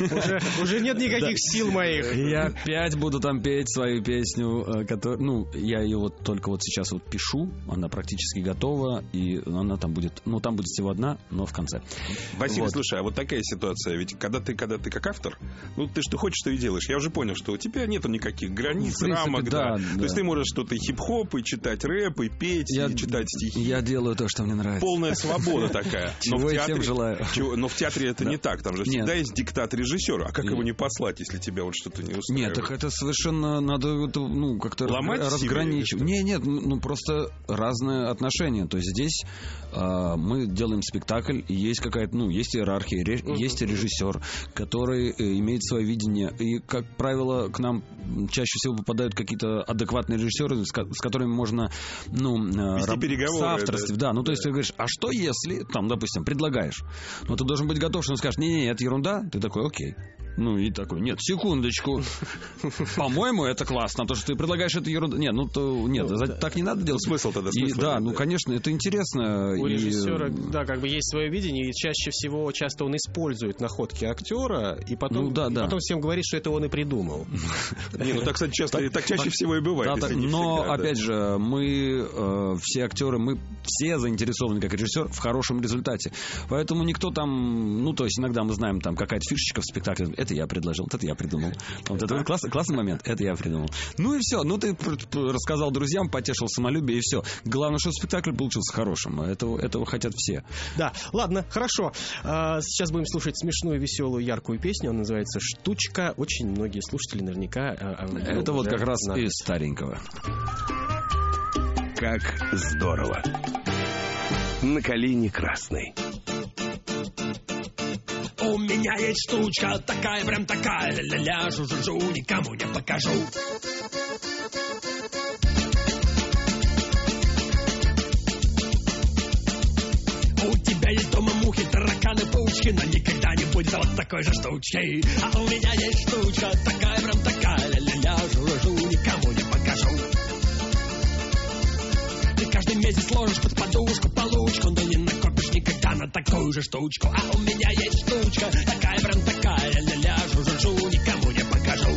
Уже, уже нет никаких сил моих. Я опять буду там петь свою песню, которую, ну, я ее вот только вот сейчас вот пишу, она практически готова, и она там будет, ну, там будет всего одна, но в конце. Василий, вот. Слушай, а вот такая ситуация, ведь когда ты, когда ты как автор, ну, ты что хочешь, что и делаешь. Я уже понял, что у тебя нету никаких границ, в принципе, рамок, да, да. да. То есть ты можешь что-то и хип-хоп, и читать рэп, и петь, я, и читать стихи. Я делаю то, что мне нравится. Полная свобода такая. Чего я всем желаю. Но в театре это не так, там же всегда есть диктат режиссера. А как его не послать, если тебя вот что-то не устраивает? Нет, так это совершенно надо, ну, как-то разграничивать. Нет, нет, ну, просто разные отношения. То есть здесь мы делаем спектакль, и есть какая-то, ну, есть иерархия, есть режиссер, который имеет свое видение. И, как правило, к нам чаще всего попадают какие-то адекватные режиссеры, с которыми можно, ну, вести переговоры, соавторстве, да. да. Ну, то есть ты говоришь, а что если, там, допустим, предлагаешь? Но ты должен быть готов, что он скажет, не-не, это ерунда. Ты такой, окей. Ну, и такой, нет, секундочку. По-моему, это классно. То, что ты предлагаешь эту ерунду. Нет, ну, то нет, ну, так не надо делать. Смысл тогда, смысл. И, да, ну, конечно, это интересно. У и... режиссера, да, как бы есть свое видение, и чаще всего, часто он использует находки актера, и потом, ну, да, и да. потом всем говорит, что это он и придумал. Не, ну, так, кстати, часто, так чаще всего и бывает. Но, опять же, мы, все актеры, мы все заинтересованы, как режиссер, в хорошем результате. Поэтому никто там, ну, то есть иногда мы знаем, там, какая-то фишечка в спектакле, это я предложил, вот это я придумал. Вот это классный, классный момент, это я придумал. Ну и все, ну ты рассказал друзьям, потешил самолюбие и все. Главное, что спектакль получился хорошим. Этого, этого хотят все. Да, ладно, хорошо. Сейчас будем слушать смешную, веселую, яркую песню. Она называется «Штучка». Очень многие слушатели наверняка... Это вот как раз из старенького. Как здорово. На Калине Красной. У меня есть штучка, такая, прям такая, ля-ля-ля, жу-жу-жу, никому не покажу. У тебя есть дома мухи, тараканы, паучки, но никогда не будет вот такой же штучки. А у меня есть штучка, такая, прям такая, ля-ля-ля, жу-жу-жу, никому не покажу. Ты каждый месяц ложишь под подушку получку, но не накопишь никогда на такую же штучку. А у меня есть штучка, такая, прям такая, ля-ля-ля, жу-жу-жу, никому не покажу.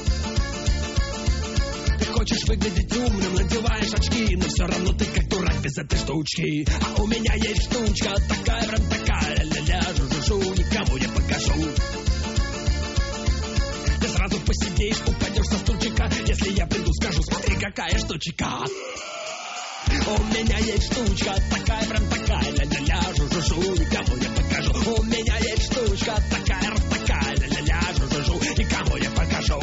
Ты хочешь выглядеть умным, надеваешь очки, но все равно ты как дурак без этой штучки. А у меня есть штучка, такая, прям такая, ля-ля-ля, жу-жу-жу, никому не покажу. Ты сразу посидишь, упадешь со стульчика, если я приду, скажу, смотри, какая штучка. У меня есть штучка, такая, прям такая, ля-ля-ля, жу-жу-жу, никому не покажу. У меня есть штучка, такая, раз такая, ля-ля-ля, жу-жу-жу, никому не покажу.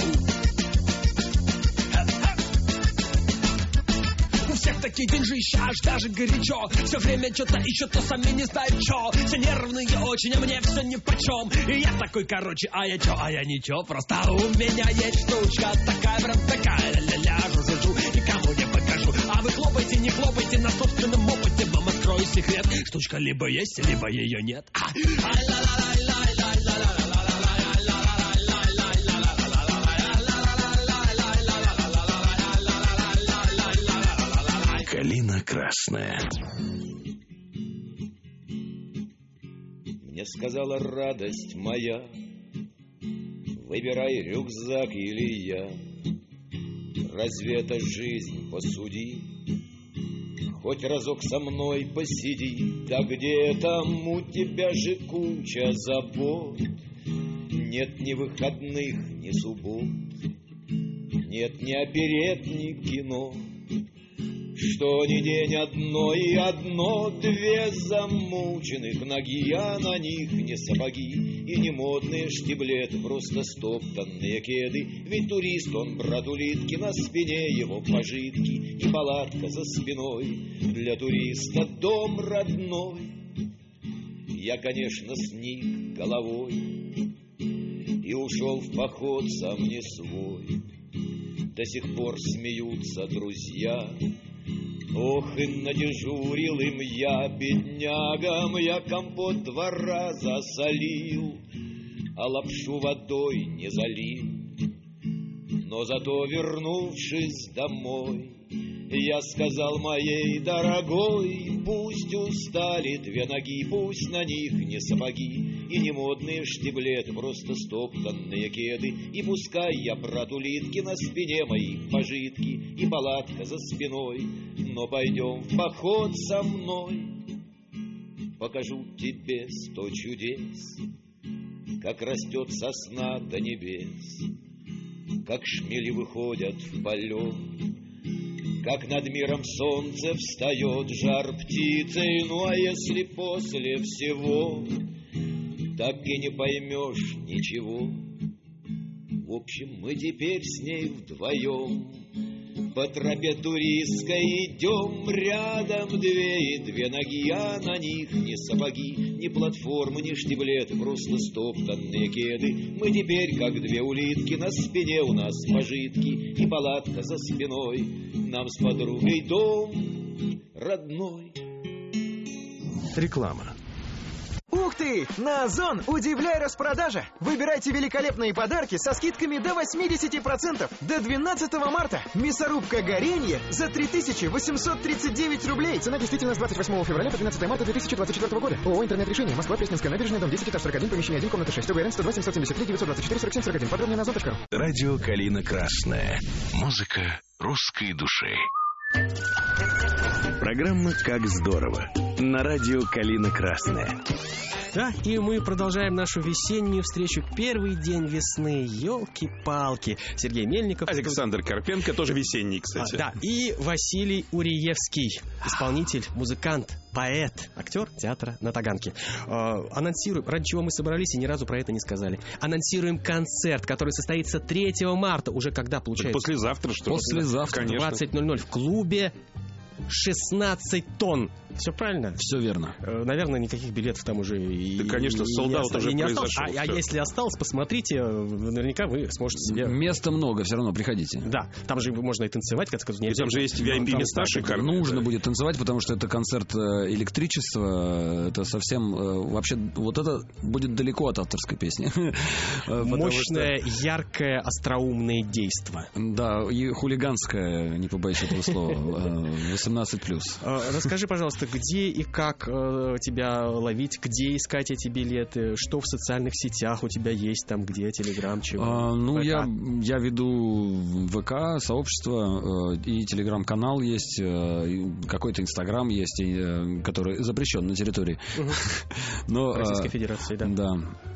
У всех такие деньжища, аж даже горячо. Все время что-то ищут, то сами не знают что. Все нервные очень, а мне все нипочем. И я такой, короче, а я чё, а я ничего. Просто у меня есть штучка, такая, прям такая, ля-ля-ля, жу-жу-жу, никому не покажу. А вы хлопайте, не хлопайте на собственном опыте. Вам открою секрет, штучка либо есть, либо ее нет. Калина Красная. Мне сказала радость моя, выбирай рюкзак или я. Разве это жизнь, посуди? Хоть разок со мной посиди. Да где там у тебя же куча забот? Нет ни выходных, ни суббот, нет ни оперет, ни кино. Что ни день одно и одно, две замученных ноги, а на них не сапоги и не модные штиблеты, просто стоптанные кеды. Ведь турист он, брат улитки, на спине его пожитки и палатка за спиной. Для туриста дом родной. Я, конечно, сник головой и ушел в поход сам не свой. До сих пор смеются друзья. Ох, и надежурил им я, беднягам, я компот два раза солил, а лапшу водой не залил. Но зато, вернувшись домой, я сказал моей дорогой: пусть устали две ноги, пусть на них не сапоги, И не модные штиблеты, просто стоптанные кеды. И пускай я брат улитки, на спине мои пожитки и палатка за спиной, но пойдем в поход со мной. Покажу тебе сто чудес, как растет сосна до небес, как шмели выходят в полет, как над миром солнце встает, жар птицей. Ну а если после всего так и не поймешь ничего, в общем, мы теперь с ней вдвоем по тропе туристской идем. Рядом две и две ноги, а на них ни сапоги, ни платформы, ни штиблеты, просто стоптанные кеды. Мы теперь как две улитки, на спине у нас пожитки и палатка за спиной. Нам с подругой дом родной. Реклама. Ух ты! На Озон удивляй распродажа! Выбирайте великолепные подарки со скидками до восемьдесят процентов. До двенадцатого марта. Мясорубка «Горенье» за три тысячи восемьсот тридцать девять рублей. Цена действительно с двадцать восьмого февраля по двенадцатое марта две тысячи двадцать четвёртого года. ООО «Интернет-решение». Москва, Пресненская набережная, дом десять, этаж сорок один, помещение один, комната шесть. ОГРН сто два семьсот семьдесят три девятьсот двадцать четыре сорок семь сорок один. Подробнее на озон точка ру. Радио «Калина Красная». Музыка русской души. Программа «Как здорово» на радио «Калина Красная». Да, и мы продолжаем нашу весеннюю встречу. Первый день весны. Ёлки-палки. Сергей Мельников. Александр Карпенко, тоже весенний, кстати. А, да, и Василий Уриевский. Исполнитель, музыкант, поэт, актер театра на Таганке. Э, анонсируем, ради чего мы собрались и ни разу про это не сказали. Анонсируем концерт, который состоится третьего марта. Уже когда получается? Послезавтра, что ли? Послезавтра, конечно. В двадцать ноль ноль в клубе шестнадцать тонн. Все правильно? Все верно. Наверное, никаких билетов там уже и, да, конечно, солдат уже не произошел. А, а если осталось, посмотрите, наверняка вы сможете себе... Места много, все равно приходите. Да, там же можно и танцевать, как сказать. Там же есть ви ай пи-места шикарные. Нужно будет танцевать, потому что это концерт электричества. Это совсем... Вообще, вот это будет далеко от авторской песни. Мощное, яркое, остроумное действо. Да, и хулиганское, не побоюсь этого слова. восемнадцать плюс. Расскажи, пожалуйста, где и как э, тебя ловить, где искать эти билеты, что в социальных сетях у тебя есть, там где, Телеграм, чего? А, ну, я, я веду ВК, сообщество, э, и Телеграм-канал есть, э, какой-то Инстаграм есть, э, который запрещен на территории. Но, Российской Федерации, да. Да.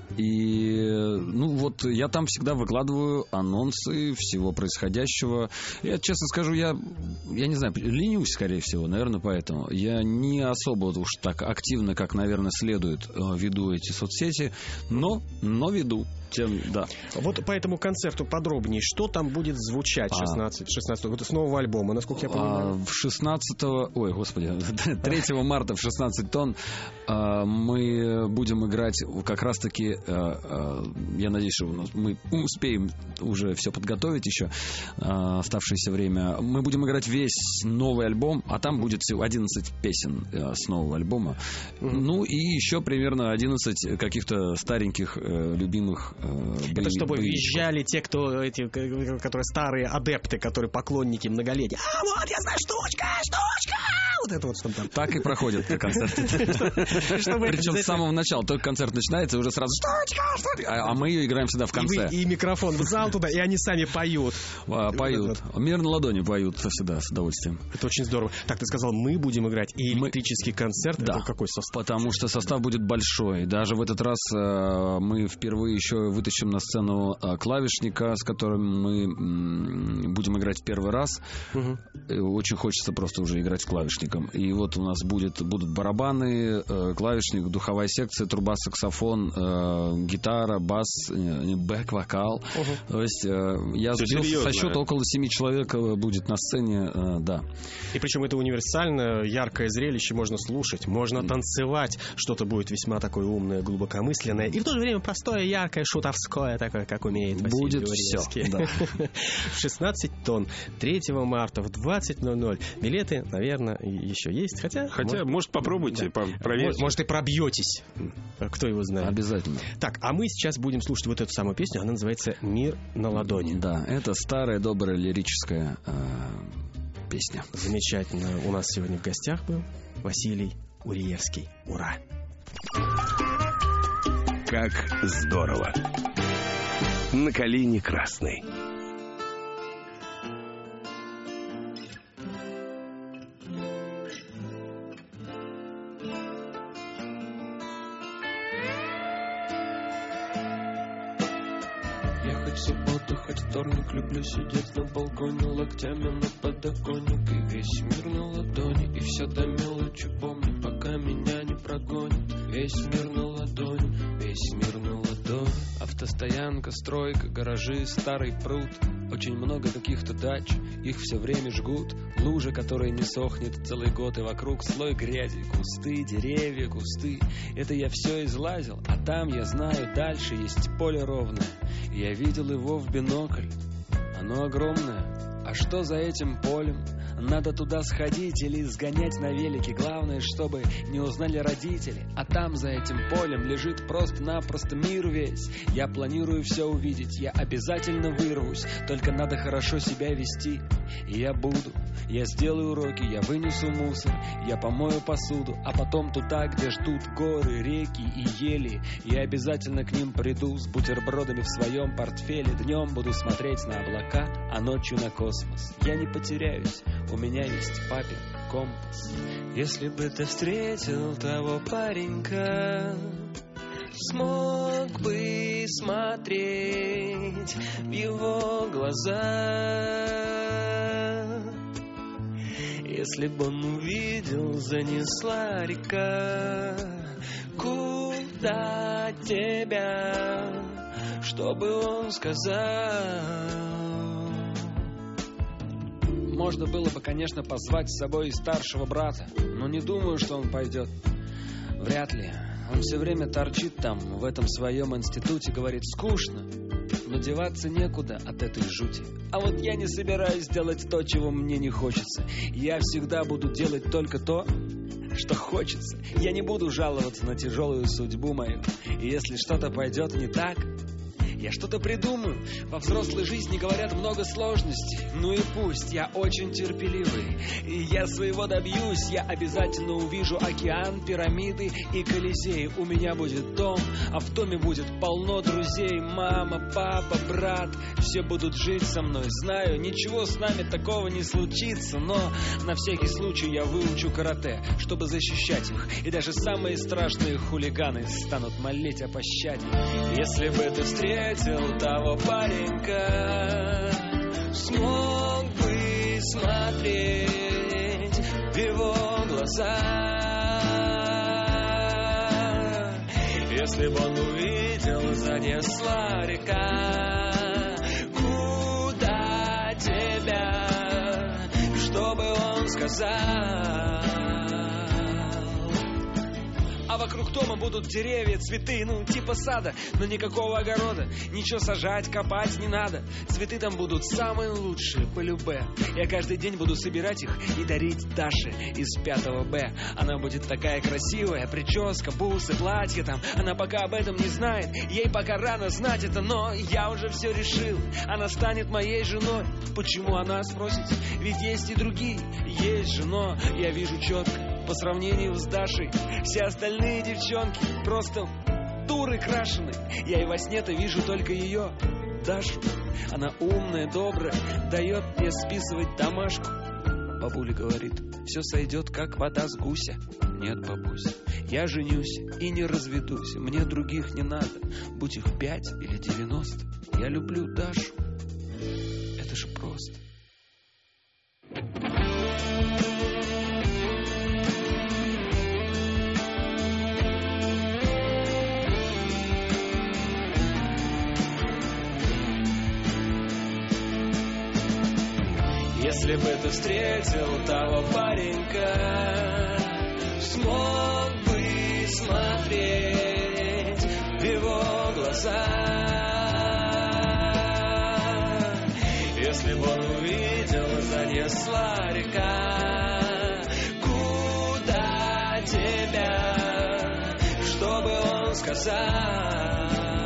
И, ну, вот я там всегда выкладываю анонсы всего происходящего. Я, честно скажу, я, я не знаю, ленюсь, скорее всего, наверное, поэтому. Я не особо уж так активно, как, наверное, следует, веду эти соцсети, но, но веду. Тем, да. Вот по этому концерту подробнее, что там будет звучать шестнадцатого, шестнадцатого, вот с нового альбома, насколько я понимаю? А, в шестнадцатого, ой, господи, третьего марта в шестнадцать тонн а, мы будем играть как раз-таки, а, а, я надеюсь, что мы успеем уже все подготовить еще а, оставшееся время. Мы будем играть весь новый альбом, а там будет всего одиннадцать песен а, с нового альбома. Mm-hmm. Ну и еще примерно одиннадцать каких-то стареньких а, любимых. Это чтобы въезжали те, кто эти, которые старые адепты, которые поклонники многолетние. А вот я знаю, штучка, штучка. Вот это вот что там. Так и проходят концерты. Причем с самого начала. Только концерт начинается, и уже сразу штучка, штучка. А мы ее играем всегда в конце. И микрофон в зал туда, и они сами поют. Поют. Мир на ладони поют всегда с удовольствием. Это очень здорово. Так, ты сказал, мы будем играть и электрический концерт. Да. Какой состав? Потому что состав будет большой. Даже в этот раз мы впервые еще вытащим на сцену клавишника, с которым мы будем играть в первый раз. Угу. Очень хочется просто уже играть с клавишником. И вот у нас будет, будут барабаны, клавишник, духовая секция, труба, саксофон, гитара, бас, бэк-вокал. Угу. То есть я сбил со счета, около семи человек будет на сцене, да. И причем это универсальное, яркое зрелище, можно слушать, можно танцевать. Что-то будет весьма такое умное, глубокомысленное и в то же время простое, яркое, шутовское, такое, как умеет Василий Будет Уриевский. Все, да. В шестнадцать тонн третьего марта в двадцать ноль ноль. Билеты, наверное, еще есть. Хотя, Хотя может, может попробуйте, да. проверьте. Может, и пробьетесь. Кто его знает. Обязательно. Так, а мы сейчас будем слушать вот эту самую песню. Она называется «Мир на ладони». Да, это старая, добрая, лирическая э, песня. Замечательно. У нас сегодня в гостях был Василий Уриевский. Ура! Как здорово! На Калине Красной. Хоть субботу, хоть вторник, люблю сидеть на балконе, локтями на подоконник, и весь мир на ладони, и все до мелочи помню, пока меня не прогонит. Весь мир на ладони, весь мир на ладони. Автостоянка, стройка, гаражи, старый пруд. Очень много каких-то дач, их все время жгут. Лужа, которая не сохнет целый год, и вокруг слой грязи. Кусты, деревья, кусты. Это я все излазил, а там, я знаю, дальше есть поле ровное. Я видел его в бинокль, оно огромное. А что за этим полем? Надо туда сходить или сгонять на велике. Главное, чтобы не узнали родители. А там за этим полем лежит просто-напросто мир весь. Я планирую все увидеть, я обязательно вырвусь. Только надо хорошо себя вести. И я буду, я сделаю уроки, я вынесу мусор, я помою посуду. А потом туда, где ждут горы, реки и ели, я обязательно к ним приду с бутербродами в своем портфеле. Днем буду смотреть на облака, а ночью на космос. Я не потеряюсь, у меня есть папин компас. Если бы ты встретил того паренька, смог бы смотреть в его глаза. Если бы он увидел, занесла река, куда тебя, что бы он сказал? Можно было бы, конечно, позвать с собой и старшего брата, но не думаю, что он пойдет. Вряд ли. Он все время торчит там, в этом своем институте, говорит, скучно, но деваться некуда от этой жути. А вот я не собираюсь делать то, чего мне не хочется. Я всегда буду делать только то, что хочется. Я не буду жаловаться на тяжелую судьбу мою. И если что-то пойдет не так, я что-то придумаю. Во взрослой жизни, говорят, много сложностей. Ну и пусть, я очень терпеливый, и я своего добьюсь. Я обязательно увижу океан, пирамиды и Колизей. У меня будет дом, а в доме будет полно друзей. Мама, папа, брат, все будут жить со мной. Знаю, ничего с нами такого не случится, но на всякий случай я выучу карате, чтобы защищать их. И даже самые страшные хулиганы станут молить о пощаде. Если бы ты встретил того паренька, смог бы смотреть в его глаза. Если бы он увидел, занесла река, куда тебя, что бы он сказал? А вокруг дома будут деревья, цветы, ну типа сада, но никакого огорода. Ничего сажать, копать не надо. Цветы там будут самые лучшие, по любэ. Я каждый день буду собирать их и дарить Даше из пятого Б. Она будет такая красивая, прическа, бусы, платье там. Она пока об этом не знает, ей пока рано знать это, но я уже все решил. Она станет моей женой. Почему она, спросите? Ведь есть и другие, есть же, но я вижу четко. По сравнению с Дашей, все остальные девчонки просто дуры крашеные. Я и во сне-то вижу только ее, Дашу. Она умная, добрая, дает мне списывать домашку. Бабуля говорит, все сойдет, как вода с гуся. Нет, бабуся, я женюсь и не разведусь. Мне других не надо, будь их пять или девяносто. Я люблю Дашу. Это же просто. Если бы ты встретил того паренька, смог бы смотреть в его глаза. Если бы он увидел, занесла река, куда тебя, что бы он сказал?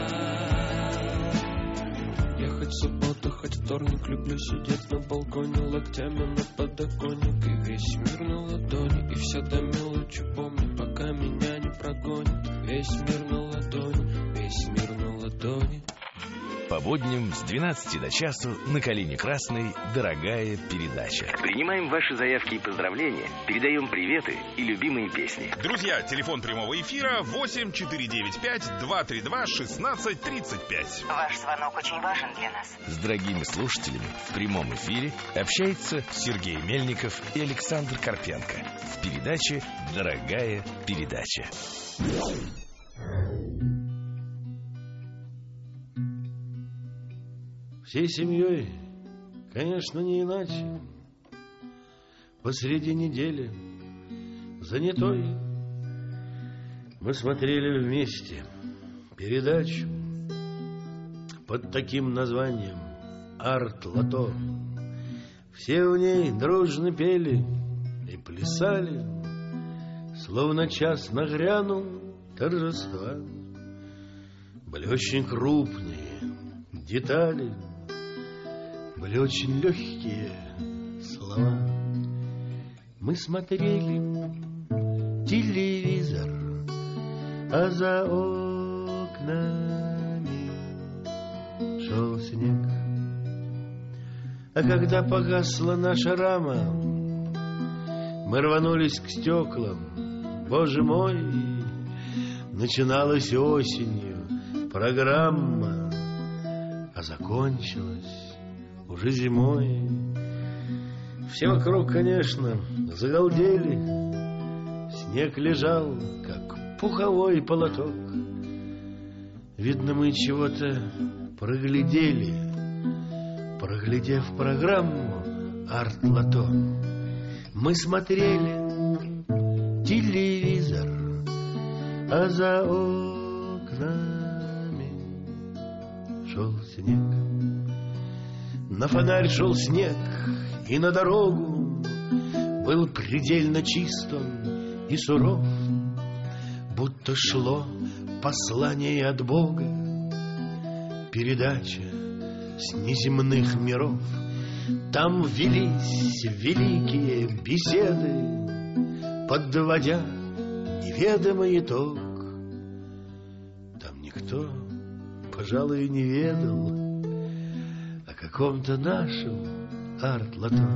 Хоть суббота, хоть вторник, люблю сидеть на балконе, локтями на подоконник, и весь мир на ладони, и все до мелочи помню, пока меня не прогонит. Весь мир на ладони, весь мир на ладони. По будням с двенадцати до часу на «Калине Красной» дорогая передача. Принимаем ваши заявки и поздравления, передаем приветы и любимые песни. Друзья, телефон прямого эфира восемь четыре девять пять два три два шестнадцать тридцать пять. Ваш звонок очень важен для нас. С дорогими слушателями в прямом эфире общается Сергей Мельников и Александр Карпенко в передаче «Дорогая передача». Всей семьей, конечно, не иначе. Посреди недели, занятой, мы смотрели вместе передачу под таким названием «Арт-лото». Все в ней дружно пели и плясали, словно час нагрянул торжества. Были очень крупные детали, были очень легкие слова. Мы смотрели телевизор, а за окнами шел снег. А когда погасла наша рама, мы рванулись к стеклам. Боже мой, начиналась осенью программа, а закончилась уже зимой. Все вокруг, конечно, загалдели. Снег лежал, как пуховой полоток. Видно, мы чего-то проглядели, проглядев программу «Арт-лото». Мы смотрели телевизор, а за окнами шел снег. На фонарь шел снег, и на дорогу был предельно чист он и суров, будто шло послание от Бога, передача с неземных миров. Там велись великие беседы, подводя неведомый итог. Там никто, пожалуй, не ведал о каком-то нашем арт-лото.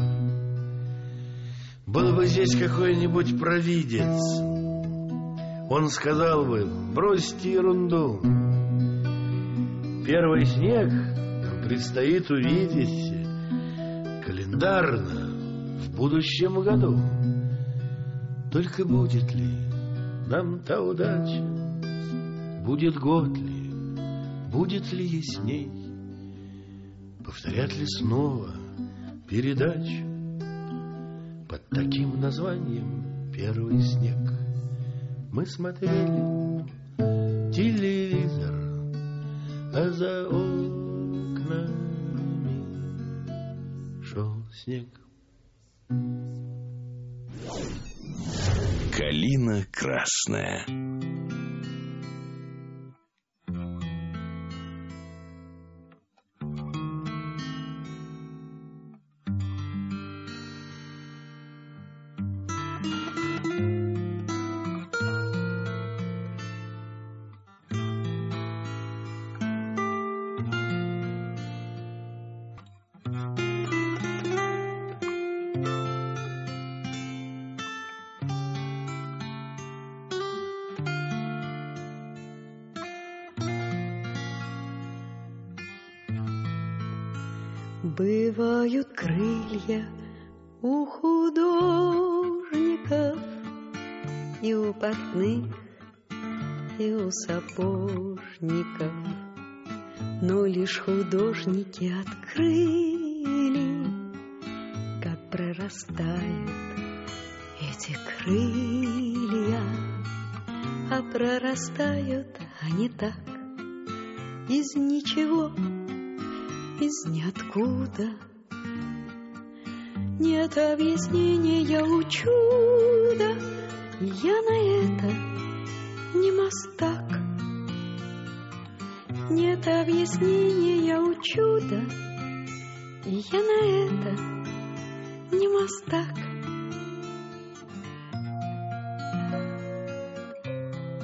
Был бы здесь какой-нибудь провидец, он сказал бы: бросьте ерунду, первый снег нам предстоит увидеть календарно в будущем году. Только будет ли нам та удача, будет год ли, будет ли ясней, повторят ли снова передачу под таким названием «Первый снег». Мы смотрели телевизор, а за окнами шел снег. «Калина Красная». Бывают крылья у художников, и у портных, и у сапожников, но лишь художники открыли, как прорастают эти крылья. А прорастают они так, из ничего, из ниоткуда. Нет объяснения у чуда, и я на это не мастак. Нет объяснения у чуда, и я на это не мастак.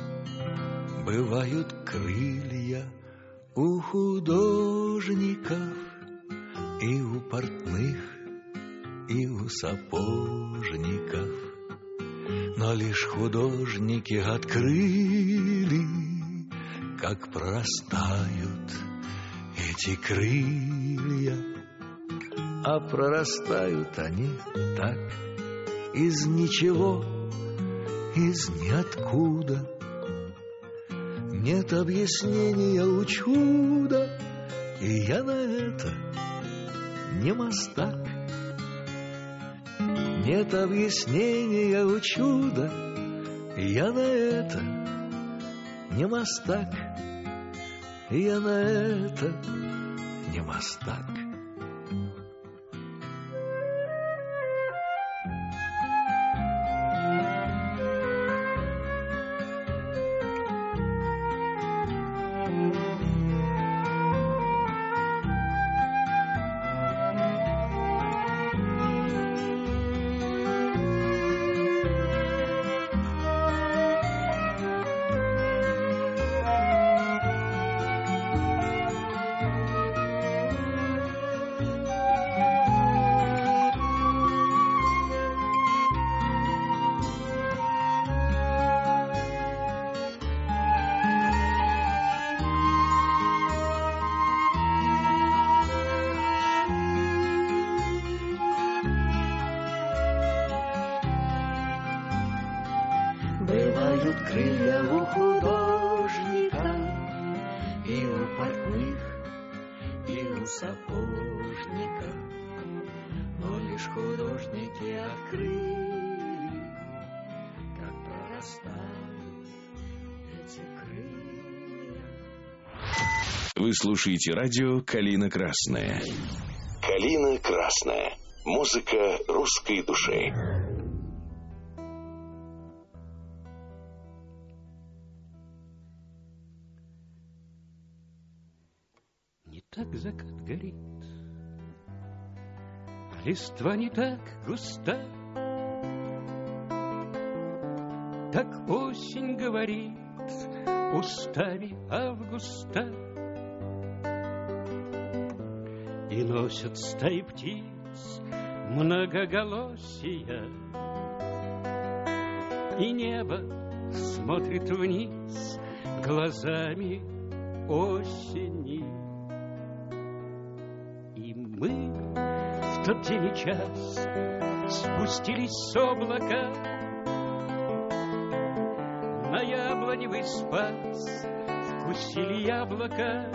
Бывают крылья у художников и у портных, и у сапожников. Но лишь художники открыли, как прорастают эти крылья. А прорастают они так, из ничего, из ниоткуда. Нет объяснения у чуда, и я на это не мастак. Нет объяснения у чуда, и я на это не мастак. И я на это не мастак. Бывают крылья у художника и у портных, и у сапожника. Но лишь художники открыли, как прорастают эти крылья. Вы слушаете радио «Калина Красная». «Калина Красная». Музыка русской души. Не так закат горит, а листва не так густа. Так осень говорит устами августа. И носят стаи птиц многоголосия, и небо смотрит вниз глазами осени. И мы в тот день и час спустились с облака на яблоневый спас, вкусили яблоко.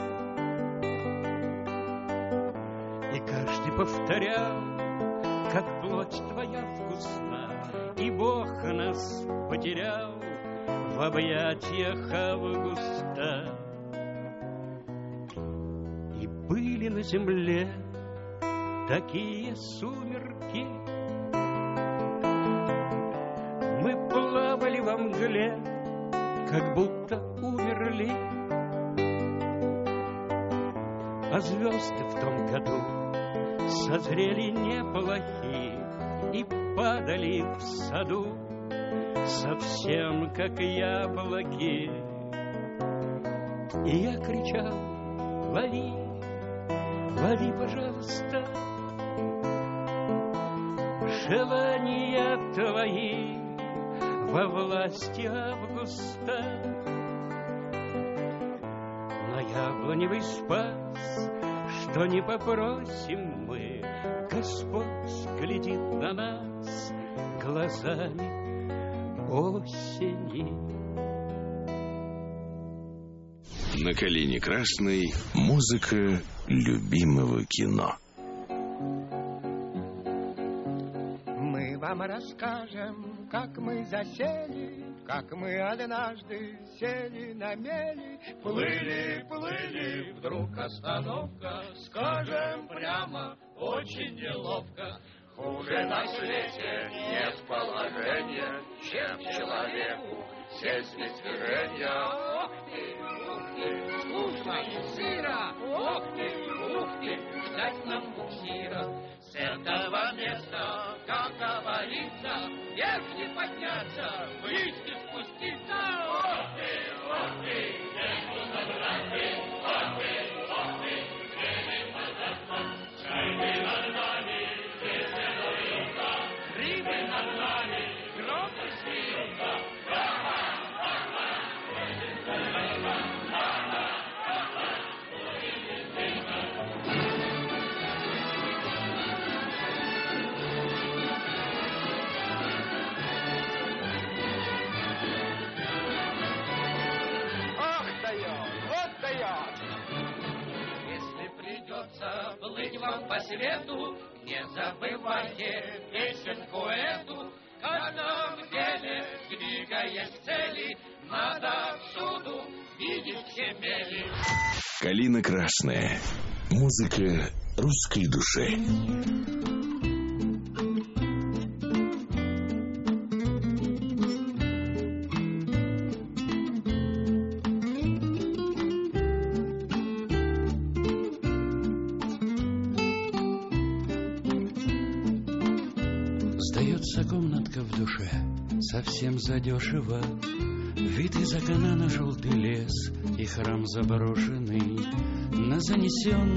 И каждый повторял, как плоть твоя вкусна, и Бог нас потерял в объятиях августа. И были на земле такие сумерки, мы плавали во мгле, как будто умерли. А звезды в том году созрели неплохи и падали в саду совсем как яблоки. И я кричал: лови, лови, пожалуйста, желания твои во власти августа. На яблоневый спас, что не попросим мы, Господь глядит на нас глазами осени. На «Калине Красной» музыка любимого кино. Мы вам расскажем, как мы засели, как мы однажды сели на мели. Плыли, плыли, вдруг остановка, скажем прямо, очень неловко. Хуже на свете нет положения, чем человеку сесть без движения. Ох ты, ух ты, скучно и сыро, ох ты, ух ты, ждать нам буксира. С этого места, как говорится, ежели подняться, вниз не спуститься. Ох ты, ох ты, плыть вам по свету, не забывайте песенку эту. В каждом деле, двигаясь к цели, надо всюду видеть все мели. Калина красная. Музыка русской души. Сдается комнатка в душе совсем задешево. Вид из окна на желтый лес и храм заброшенный, на занесенный